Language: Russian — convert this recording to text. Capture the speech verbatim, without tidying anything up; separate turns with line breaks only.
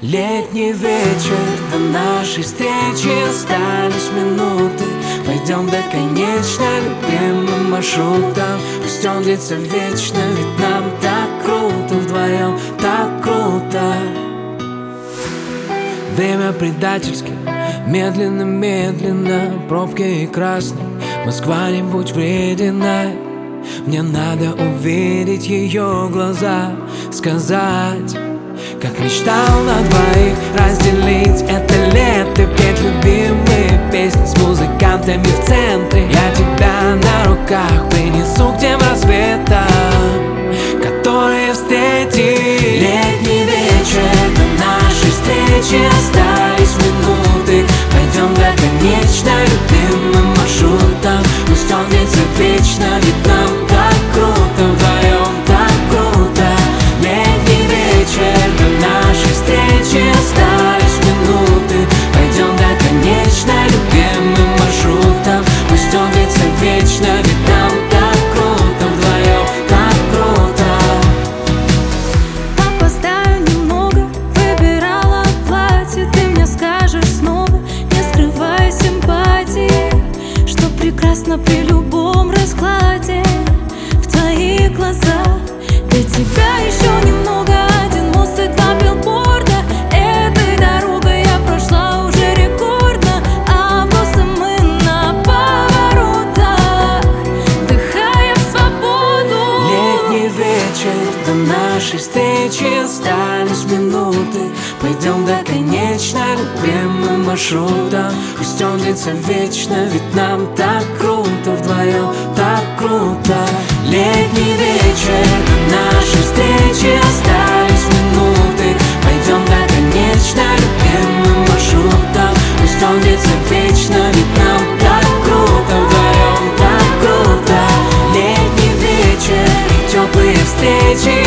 Летний вечер, до нашей встречи остались минуты. Пойдем до конечной любимым маршрутом. Пусть он длится вечно, ведь нам так круто вдвоем, так круто. Время предательски, медленно-медленно, пробки и красный, Москва не будь врединой. Мне надо увидеть ее глаза, сказать, как мечтал на двоих разделить это лето, петь любимые песни с музыкантами в центре. Я тебя на руках принесу к тем рассветам, которые встретили. Летний вечер, до нашей встречи остались минуты. Пойдем до конечной любимым маршрутом. Пусть он длится вечно, ведь нам так круто вдвоем, так круто. Летний вечер, до нашей встречи остались минуты. Пойдем до конечной любимым маршрутом. Пусть он длится вечно, ведь нам так круто вдвоем, так круто.
Опоздаю немного, выбирала платье. Ты мне скажешь снова, не скрывай симпатии, что прекрасно при любом раскладе. В твоих глазах для тебя еще немного. Один мост и два билборда. Этой дорогой я прошла уже рекордно, а просто мы на поворотах, вдыхаем свободу.
Летний вечер, до нашей встречи остались минуты. Пойдем до конечной любимым маршрутом. Пусть он длится вечно, ведь нам так круто вдвоем, так круто. Летний вечер, до нашей встречи остались минуты. Пойдем до конечной любимым маршрутом. Пусть он длится вечно, ведь нам так круто вдвоем, так круто. Летний вечер и теплые встречи